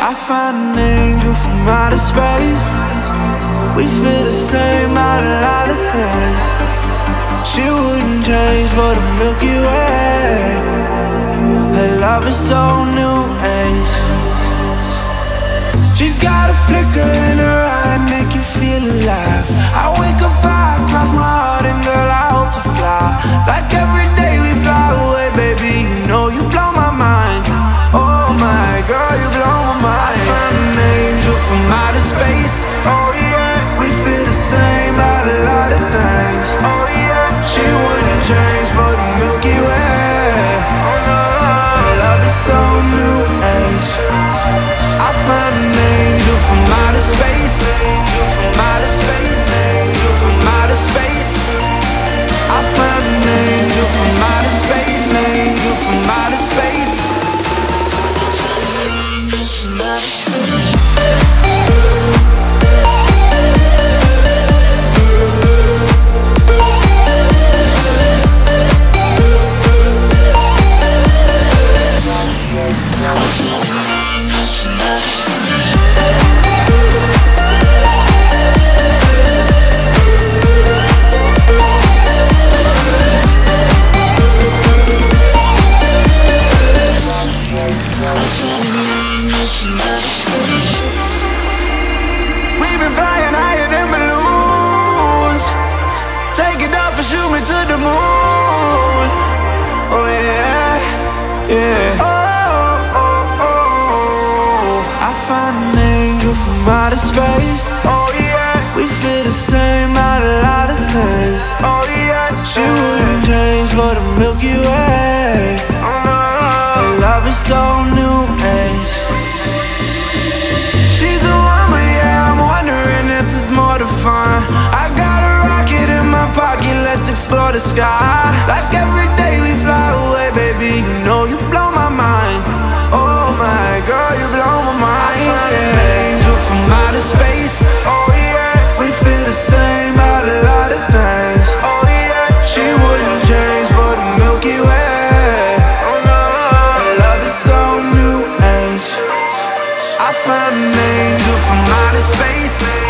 I found an angel from outer space. We feel the same about a lot of things. She wouldn't change for the Milky Way. Her love is so new age. She's got a flicker in her eye, make you feel alive. I wake up, I cross my heart, and girl, I hope to fly. Like every day we fly away, baby, you know you blow my mind. Oh my girl, you blow my mind. I found an angel from outer space. Oh yeah, we feel the same about a lot of things. Oh yeah, she wouldn't change for the Milky Way. Oh no, her love is so new age. I found an angel from outer space. Angel from outer space. Angel from outer space. I found an angel from outer space. Angel from outer space. We've been flying higher than balloons. Take it off and shoot me to the moon. Oh yeah, yeah. Oh, oh, oh. I found an angel from outer space. Oh yeah, we feel the same about a lot of things. Oh yeah, she wouldn't change for the Milky Way. Oh no, her love is so new age. She's the one, but yeah, I'm wondering if there's more to find. I got a rocket in my pocket, let's explore the sky. Like every day we fly away, baby, you know you blow my mind. Oh my girl, you blow my mind. I found an angel from outer space. Oh yeah, we feel the same about a lot of things. Oh yeah, she wouldn't change for the Milky Way. Oh no, her love is so new age. I found an angel from outer space.